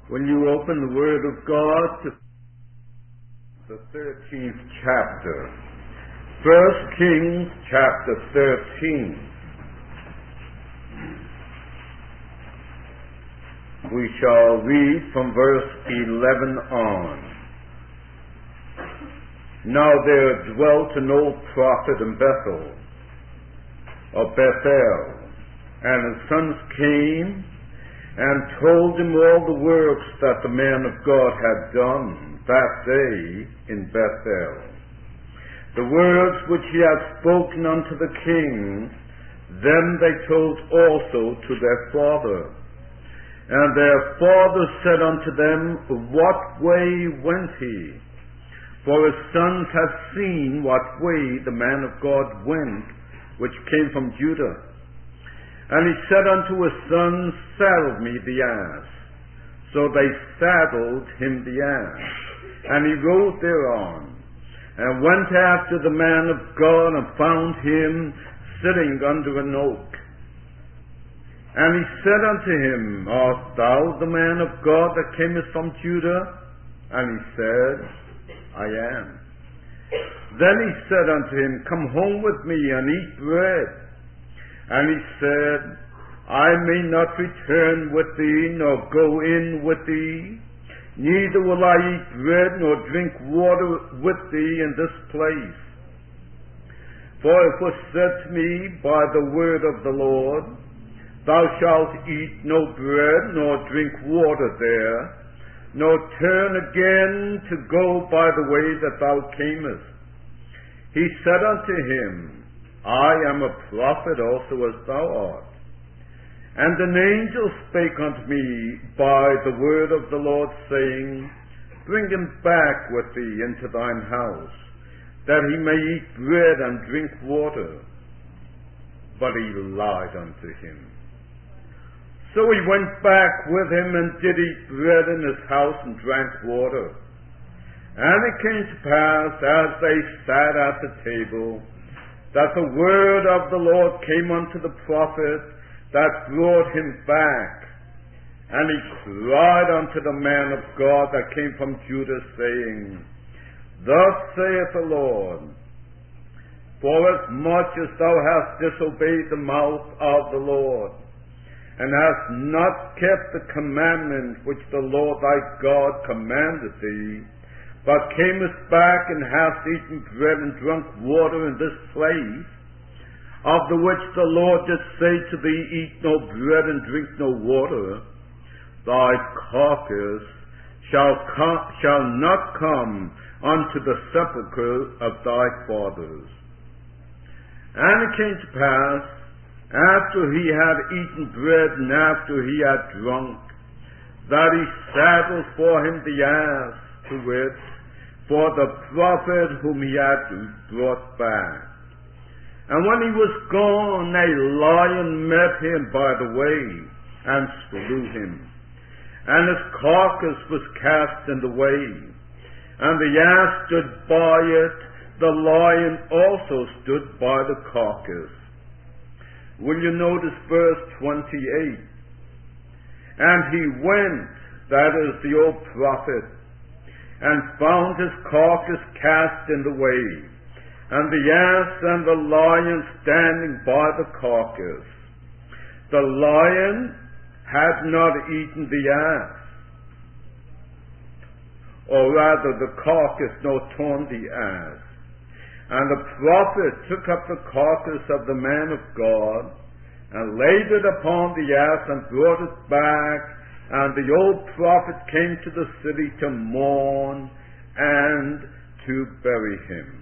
When you open the Word of God to the 13th chapter, 1 Kings chapter 13, we shall read from verse 11 on. Now there dwelt an old prophet in Bethel, and his sons came and told him all the works that the man of God had done that day in Bethel. The words which he had spoken unto the king, them they told also to their father. And their father said unto them, What way went he? For his sons had seen what way the man of God went, which came from Judah. And he said unto his sons, Saddle me the ass. So they saddled him the ass, and he rode thereon, and went after the man of God, and found him sitting under an oak. And he said unto him, Art thou the man of God that camest from Judah? And he said, I am. Then he said unto him, Come home with me and eat bread. And he said, I may not return with thee, nor go in with thee, neither will I eat bread nor drink water with thee in this place. For it was said to me by the word of the Lord, Thou shalt eat no bread nor drink water there, nor turn again to go by the way that thou camest. He said unto him, I am a prophet also as thou art. And an angel spake unto me by the word of the Lord, saying, Bring him back with thee into thine house, that he may eat bread and drink water. But he lied unto him. So he went back with him, and did eat bread in his house, and drank water. And it came to pass, as they sat at the table, that the word of the Lord came unto the prophet that brought him back. And he cried unto the man of God that came from Judah, saying, Thus saith the Lord, Forasmuch as thou hast disobeyed the mouth of the Lord, and hast not kept the commandment which the Lord thy God commanded thee, but camest back and hast eaten bread and drunk water in this place, of the which the Lord did say to thee, Eat no bread and drink no water, thy carcass shall not come unto the sepulchre of thy fathers. And it came to pass, after he had eaten bread and after he had drunk, that he saddled for him the ass, to wit, for the prophet whom he had brought back. And when he was gone, a lion met him by the way, and slew him. And his carcass was cast in the way, and the ass stood by it, the lion also stood by the carcass. Will you notice verse 28? And he went, that is the old prophet, and found his carcass cast in the way, and the ass and the lion standing by the carcass. The lion had not eaten the ass, or rather the carcass, nor torn the ass. And the prophet took up the carcass of the man of God, and laid it upon the ass, and brought it back. And the old prophet came to the city to mourn and to bury him.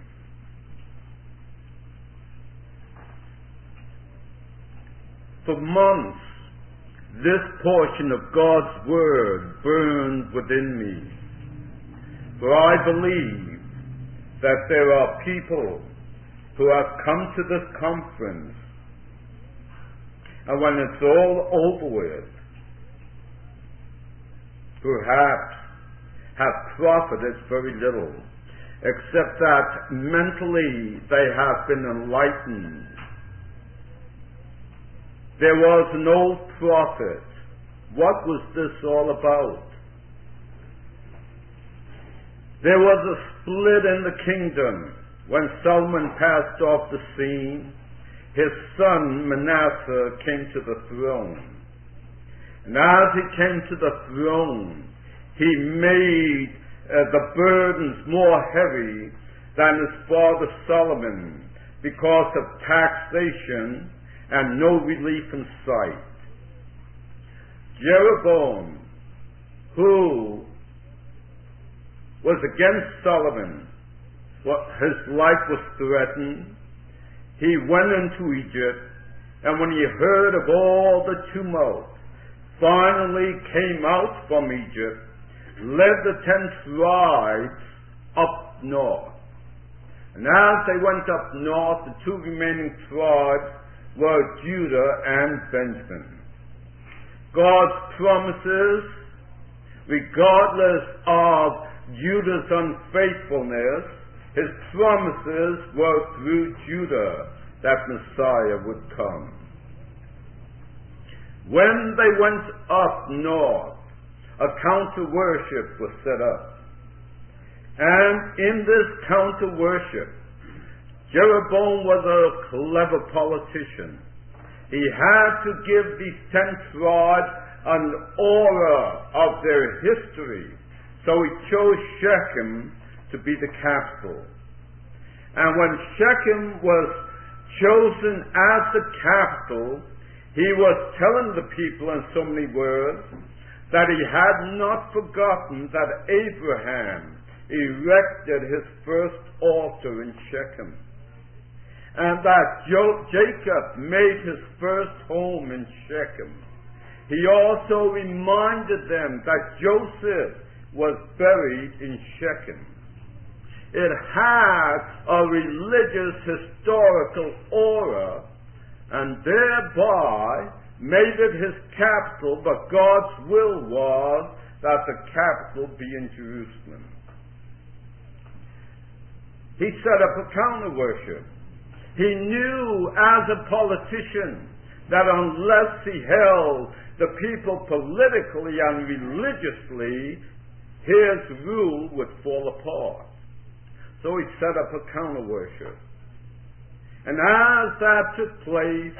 For months, this portion of God's Word burned within me. For I believe that there are people who have come to this conference, and when it's all over with, perhaps have profited very little, except that mentally they have been enlightened. There was an old prophet. What was this all about? There was a split in the kingdom when Solomon passed off the scene. His son Manasseh came to the throne. And as he came to the throne, he made the burdens more heavy than his father Solomon because of taxation and no relief in sight. Jeroboam, who was against Solomon, his life was threatened. He went into Egypt, and when he heard of all the tumult, finally came out from Egypt, led the 10 tribes up north. And as they went up north, the 2 remaining tribes were Judah and Benjamin. God's promises, regardless of Judah's unfaithfulness, his promises were through Judah that Messiah would come. When they went up north, a counter worship was set up. And in this counter worship, Jeroboam was a clever politician. He had to give these 10 tribes an aura of their history. So he chose Shechem to be the capital. And when Shechem was chosen as the capital, he was telling the people in so many words that he had not forgotten that Abraham erected his first altar in Shechem, and that Jacob made his first home in Shechem. He also reminded them that Joseph was buried in Shechem. It had a religious historical aura, and thereby made it his capital, but God's will was that the capital be in Jerusalem. He set up a counter worship. He knew as a politician that unless he held the people politically and religiously, his rule would fall apart. So he set up a counter worship. And as that took place,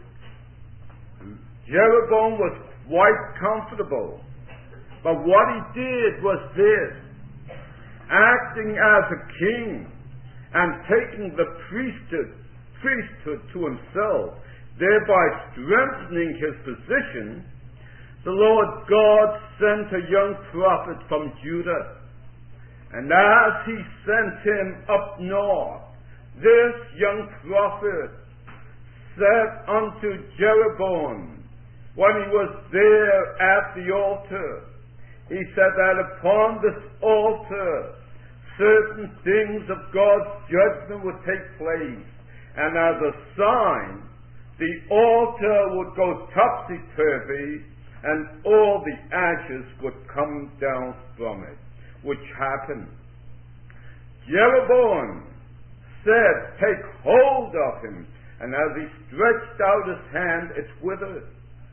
Jeroboam was quite comfortable. But what he did was this: acting as a king and taking the priesthood to himself, thereby strengthening his position, the Lord God sent a young prophet from Judah. And as he sent him up north, this young prophet said unto Jeroboam, when he was there at the altar, he said that upon this altar certain things of God's judgment would take place, and as a sign the altar would go topsy-turvy and all the ashes would come down from it, which happened. Jeroboam said, take hold of him, and as he stretched out his hand, it withered.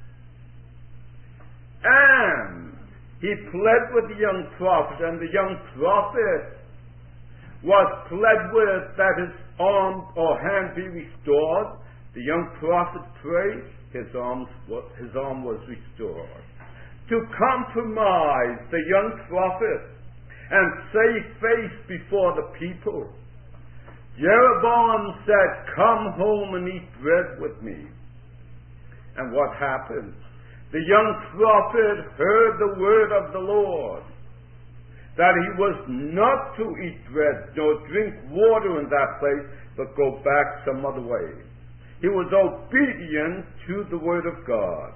And he pled with the young prophet, and the young prophet was pled with that his arm or hand be restored. The young prophet prayed, his arm was restored. To compromise the young prophet and save face before the people, Jeroboam said, come home and eat bread with me. And what happened? The young prophet heard the word of the Lord, that he was not to eat bread nor drink water in that place, but go back some other way. He was obedient to the word of God.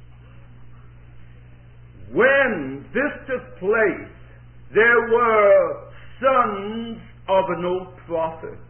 When this took place, there were sons of an old prophet,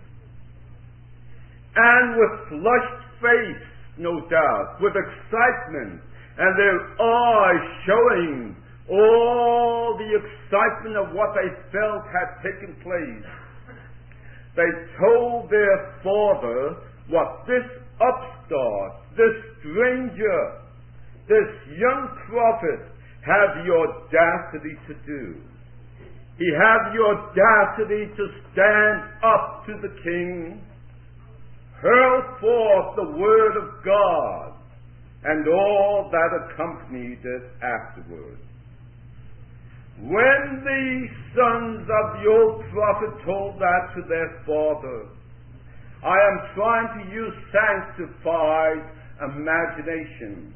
and with flushed face, no doubt, with excitement, and their eyes showing all the excitement of what they felt had taken place, they told their father what this upstart, this stranger, this young prophet had the audacity to do. He had the audacity to stand up to the king, hurl forth the word of God, and all that accompanied it afterwards. When the sons of the old prophet told that to their father, I am trying to use sanctified imagination.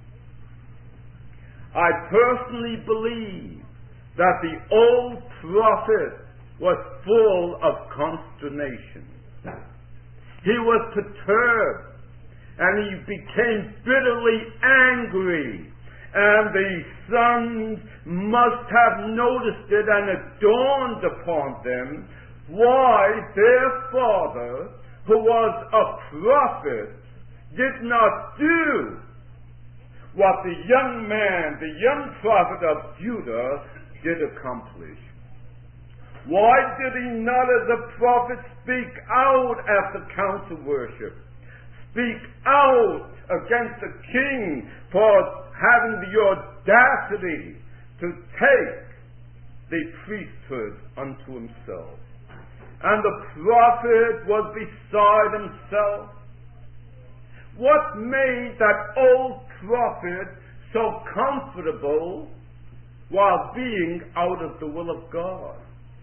I personally believe that the old prophet was full of consternation. He was perturbed, and he became bitterly angry. And the sons must have noticed it, and it dawned upon them why their father, who was a prophet, did not do what the young man, the young prophet of Judah, did accomplish. Why did he not, as a prophet, speak out after council worship? Speak out against the king for having the audacity to take the priesthood unto himself. And the prophet was beside himself. What made that old prophet so comfortable while being out of the will of God?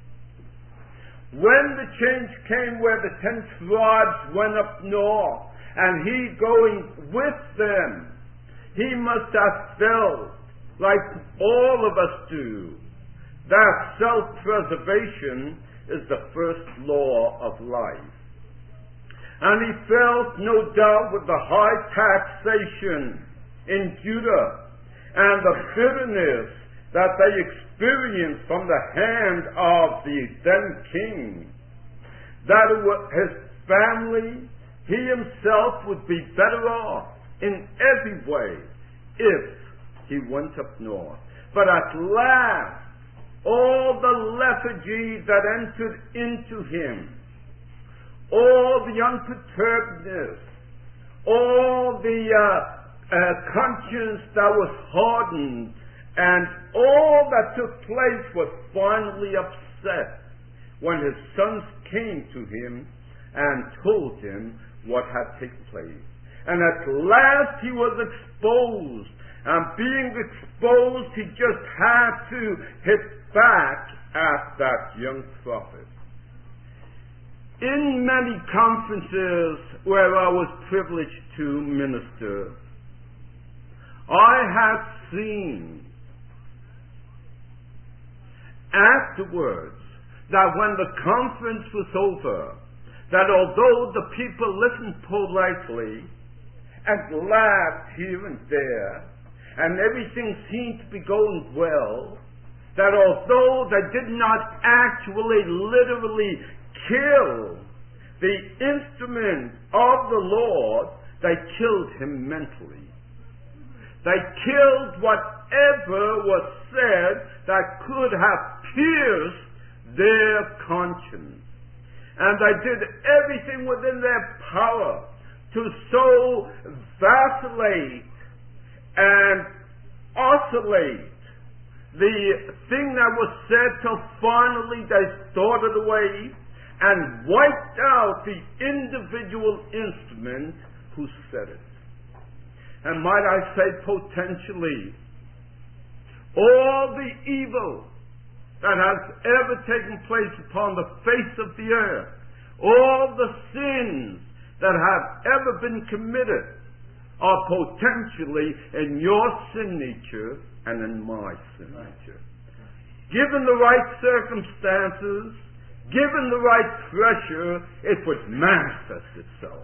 When the change came where the 10 tribes went up north, and he going with them, he must have felt like all of us do, that self-preservation is the first law of life. And he felt, no doubt, with the high taxation in Judah and the bitterness that they experienced from the hand of the then king, that his family, he himself would be better off in every way if he went up north. But at last, all the lethargy that entered into him, all the unperturbedness, all the conscience that was hardened, and all that took place was finally upset when his sons came to him and told him what had taken place. And at last he was exposed. And being exposed, he just had to hit back at that young prophet. In many conferences where I was privileged to minister, I have seen afterwards that when the conference was over, that although the people listened politely and laughed here and there, and everything seemed to be going well, that although they did not actually literally kill the instrument of the Lord, they killed him mentally. They killed whatever was said that could have pierced their conscience. And they did everything within their power to so vacillate and oscillate the thing that was said till finally they stored it away and wiped out the individual instrument who said it. And might I say, potentially, all the evil that has ever taken place upon the face of the earth, all the sins that have ever been committed, are potentially in your sin nature and in my sin nature. Given the right circumstances, given the right pressure, it would manifest itself.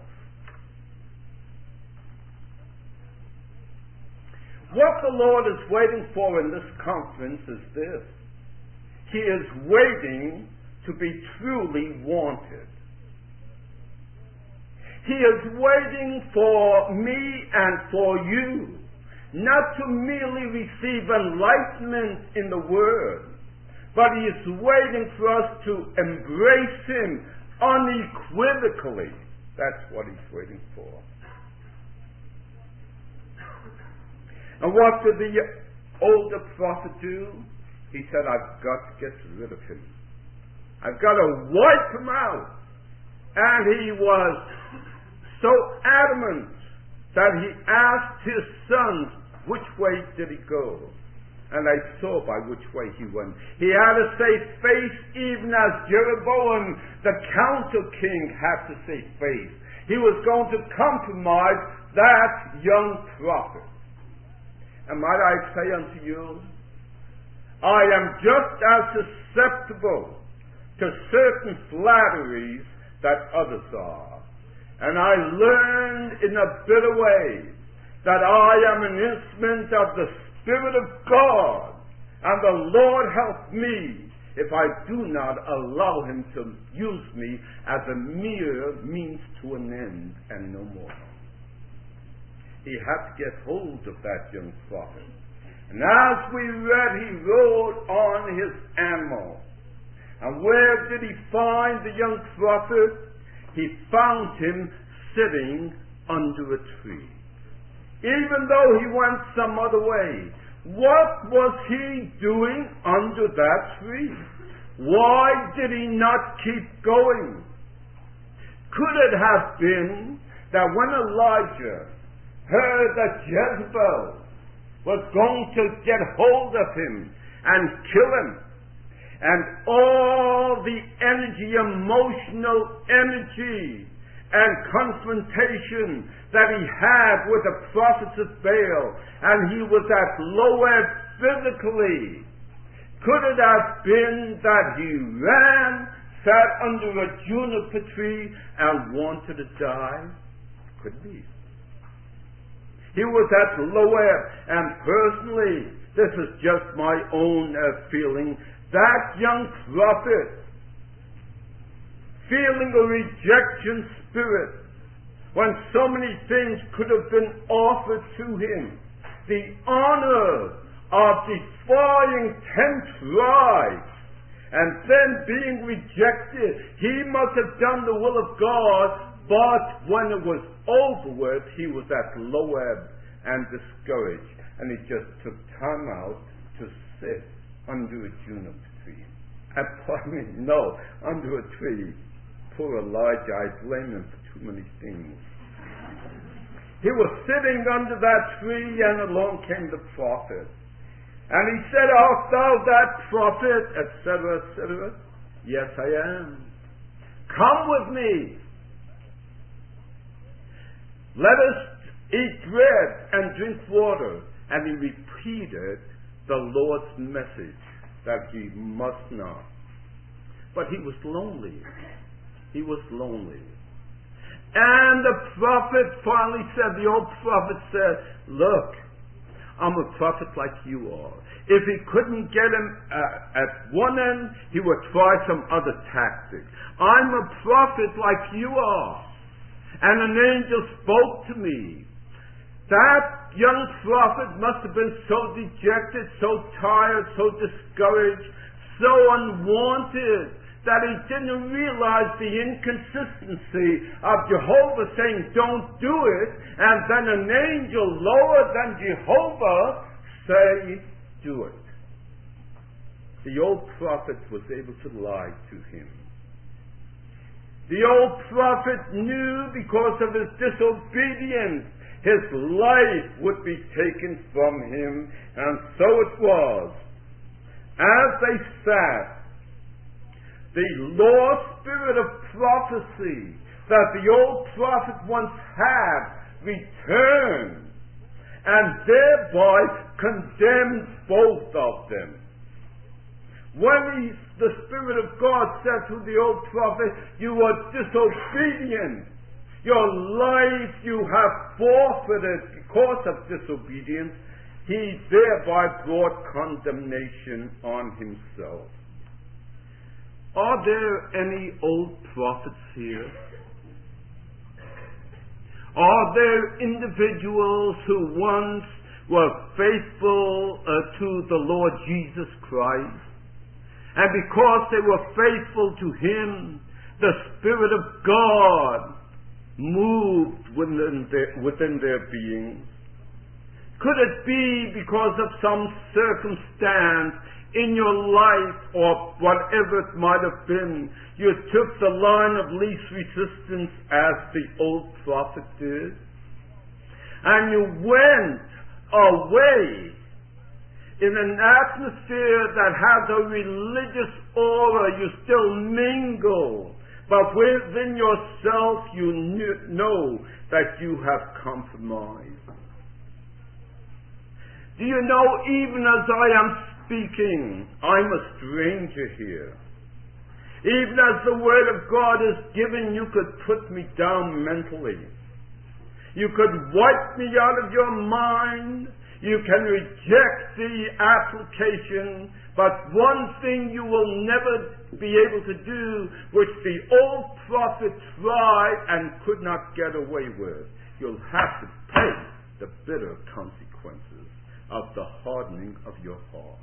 What the Lord is waiting for in this conference is this. He is waiting to be truly wanted. He is waiting for me and for you, not to merely receive enlightenment in the Word, but He is waiting for us to embrace Him unequivocally. That's what He's waiting for. And what did the older prophet do? He said, I've got to get rid of him. I've got to wipe him out. And he was so adamant that he asked his sons, which way did he go? And they saw by which way he went. He had to save face, even as Jeroboam, the counter king, had to save face. He was going to compromise that young prophet. And might I say unto you, I am just as susceptible to certain flatteries that others are. And I learned in a bitter way that I am an instrument of the Spirit of God, and the Lord help me if I do not allow him to use me as a mere means to an end and no more. He had to get hold of that young prophet. And as we read, he rode on his animal. And where did he find the young prophet? He found him sitting under a tree. Even though he went some other way, what was he doing under that tree? Why did he not keep going? Could it have been that when Elijah heard that Jezebel was going to get hold of him and kill him, and all the energy, emotional energy, and confrontation that he had with the prophets of Baal, and he was at low ebb physically, could it have been that he ran, sat under a juniper tree, and wanted to die? Could be. He was at low ebb, and personally, this is just my own feeling, that young prophet, feeling a rejection spirit, when so many things could have been offered to him, the honor of defying 10 tribes, and then being rejected, he must have done the will of God, but when it was over with, he was at low ebb and discouraged, and he just took time out to sit under a juniper tree. Under a tree. Poor Elijah, I blame him for too many things. He was sitting under that tree, and along came the prophet. And he said, art thou that prophet, etc., etc.? Yes, I am. Come with me. Let us eat bread and drink water. And he repeated the Lord's message that he must not. But he was lonely. He was lonely. And the prophet finally said, the old prophet said, look, I'm a prophet like you are. If he couldn't get him at one end, he would try some other tactic. I'm a prophet like you are. And an angel spoke to me. That young prophet must have been so dejected, so tired, so discouraged, so unwanted, that he didn't realize the inconsistency of Jehovah saying, don't do it, and then an angel lower than Jehovah say, do it. The old prophet was able to lie to him. The old prophet knew because of his disobedience, his life would be taken from him, and so it was. As they sat, the lost spirit of prophecy that the old prophet once had returned, and thereby condemned both of them. When the Spirit of God said to the old prophet, you are disobedient, your life you have forfeited because of disobedience, he thereby brought condemnation on himself. Are there any old prophets here? Are there individuals who once were faithful to the Lord Jesus Christ? And because they were faithful to him, the Spirit of God moved within their beings? Could it be because of some circumstance in your life, or whatever it might have been, you took the line of least resistance as the old prophet did, and you went away in an atmosphere that has a religious aura. You still mingle, but within yourself you know that you have compromised. Do you know, even as I am speaking, I'm a stranger here. Even as the Word of God is given, you could put me down mentally. You could wipe me out of your mind. You can reject the application. But one thing you will never be able to do, which the old prophet tried and could not get away with. You'll have to pay the bitter consequences of the hardening of your heart.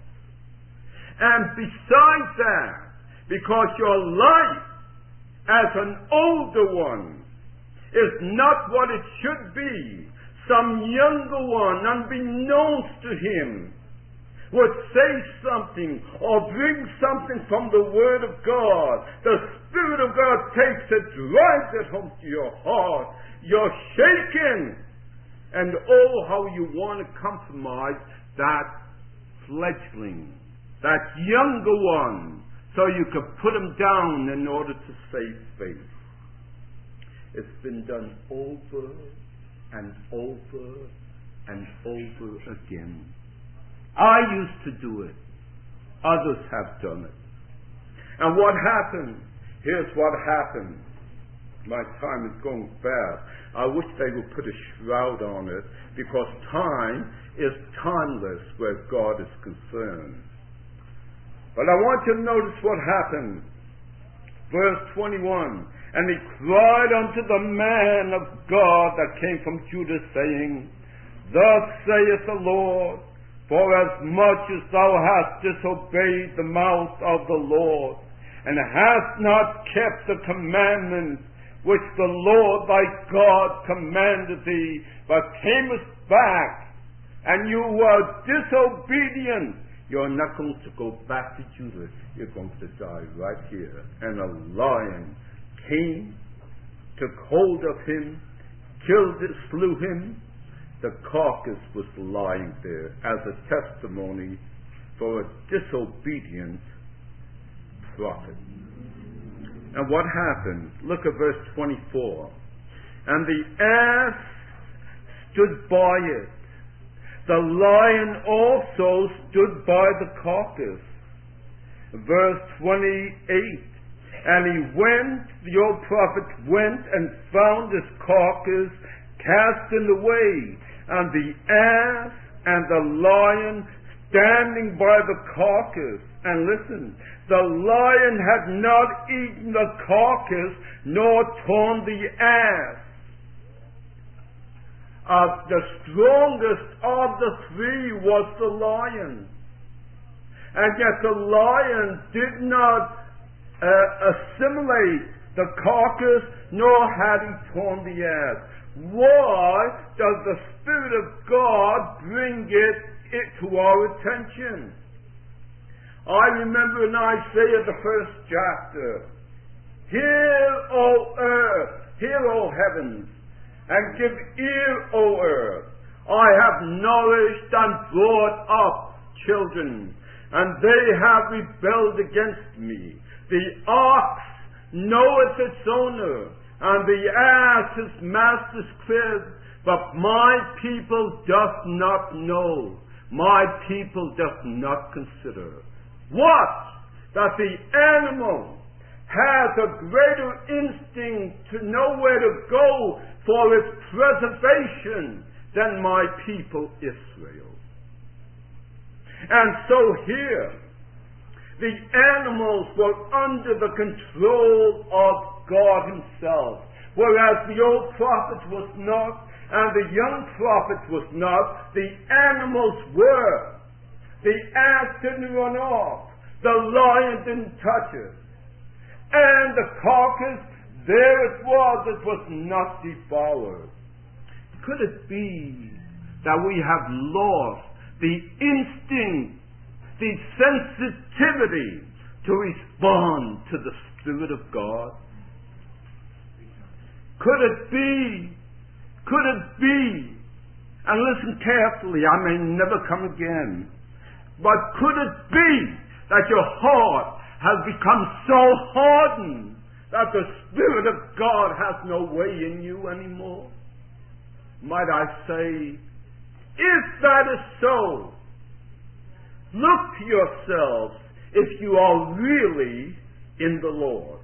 And besides that, because your life as an older one is not what it should be, some younger one, unbeknownst to him, would say something or bring something from the Word of God. The Spirit of God takes it, drives it home to your heart. You're shaken. And oh, how you want to compromise that fledgling, that younger one, so you could put him down in order to save face. It's been done over and over and over again. I used to do it. Others have done it. And what happened? Here's what happened. My time is going fast. I wish they would put a shroud on it, because time is timeless where God is concerned. But I want you to notice what happened. Verse 21. And he cried unto the man of God that came from Judah, saying, Thus saith the Lord, for as much as thou hast disobeyed the mouth of the Lord, and hast not kept the commandments which the Lord thy God commanded thee, but camest back, and you were disobedient, you're not going to go back to Judah. You're going to die right here. And a lion came, took hold of him, slew him. The carcass was lying there as a testimony for a disobedient prophet. And what happened? Look at verse 24. And the ass stood by it. The lion also stood by the carcass. Verse 28. And he went, the old prophet went and found his carcass cast in the way, and the ass and the lion standing by the carcass. And listen, the lion had not eaten the carcass nor torn the ass. The strongest of the three was the lion. And yet the lion did not assimilate the carcass, nor had he torn the ass. Why does the Spirit of God bring it to our attention? I remember in Isaiah the 1st chapter, Hear, O earth, hear, O heavens, and give ear, O earth. I have nourished and brought up children, and they have rebelled against me. The ox knoweth its owner, and the ass his master's crib, but my people doth not know. My people doth not consider. What? That the animal has a greater instinct to know where to go for its preservation than my people Israel. And so here, the animals were under the control of God himself, whereas the old prophet was not, and the young prophet was not. The animals were. The ass didn't run off. The lion didn't touch it. And the carcass, there it was not devoured. Could it be that we have lost the instinct, the sensitivity to respond to the Spirit of God? Could it be, and listen carefully, I may never come again, but could it be that your heart has become so hardened that the Spirit of God has no way in you anymore? Might I say, if that is so, look to yourselves if you are really in the Lord.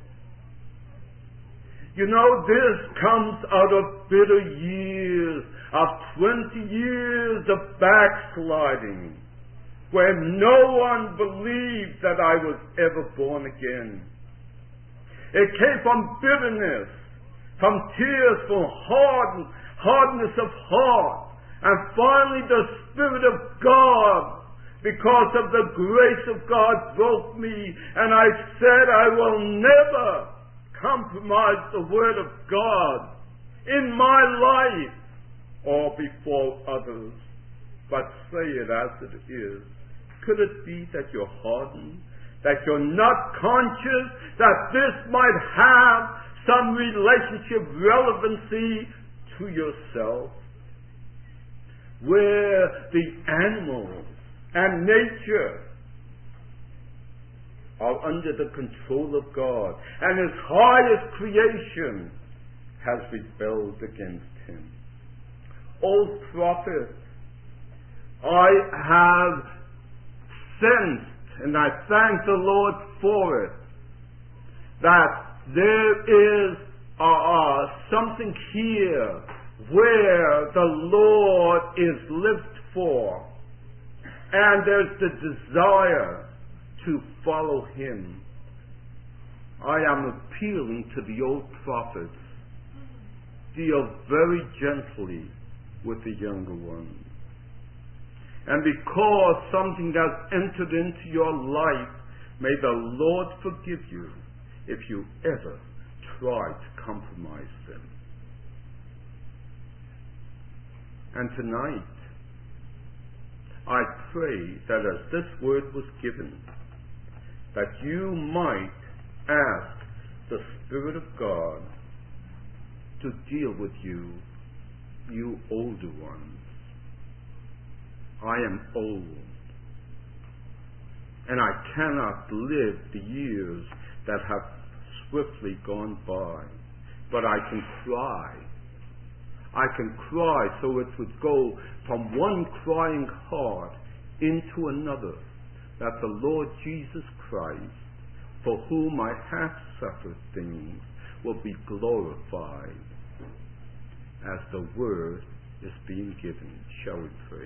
You know, this comes out of bitter years, of 20 years of backsliding, where no one believed that I was ever born again. It came from bitterness, from tears, from hardness of heart, and finally the Spirit of God, because of the grace of God, broke me, and I said I will never compromise the Word of God in my life or before others, but say it as it is. Could it be that you're hardened, that you're not conscious that this might have some relationship relevancy to yourself, where the animals and nature are under the control of God, and His highest creation has rebelled against Him? Old prophet, I have sensed, and I thank the Lord for it, that there is something here where the Lord is lived for, and there's the desire to follow Him. I am appealing to the old prophets. Deal very gently with the younger ones. And because something has entered into your life, may the Lord forgive you if you ever try to compromise them. And tonight, I pray that as this word was given, that you might ask the Spirit of God to deal with you, you older ones. I am old, and I cannot live the years that have swiftly gone by, but I can cry. I can cry so it would go from one crying heart into another, that the Lord Jesus Christ, for whom I have suffered things, will be glorified as the word is being given. Shall we pray?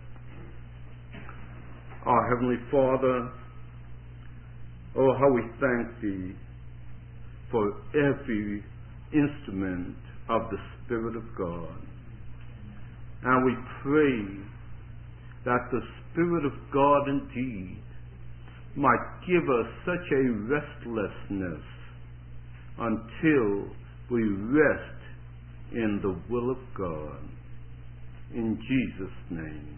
Our Heavenly Father, oh, how we thank Thee for every instrument of the Spirit of God. And we pray that the Spirit of God indeed might give us such a restlessness until we rest in the will of God. In Jesus' name.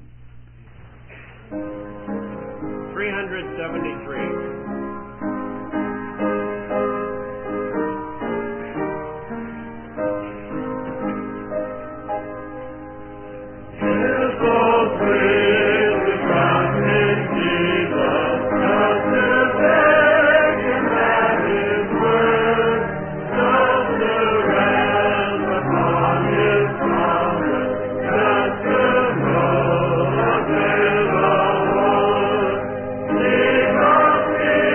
373. Thank you.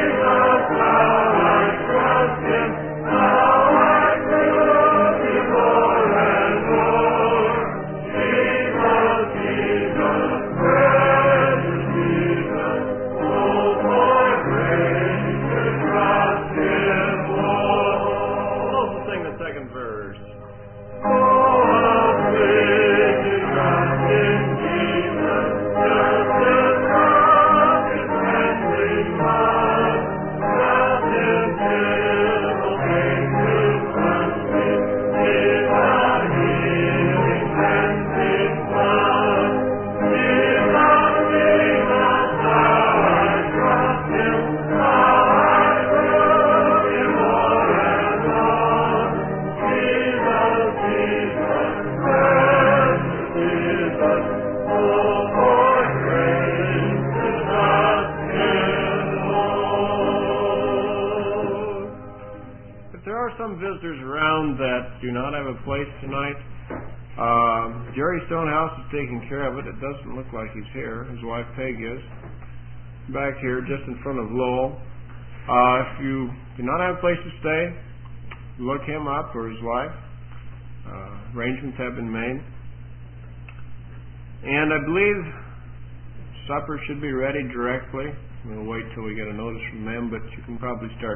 visitors around that do not have a place tonight, Jerry Stonehouse is taking care of it. It doesn't look like he's here. His wife Peg is back here just in front of Lowell. If you do not have a place to stay, look him up or his wife. Arrangements have been made. And I believe supper should be ready directly. We'll wait till we get a notice from them, but you can probably start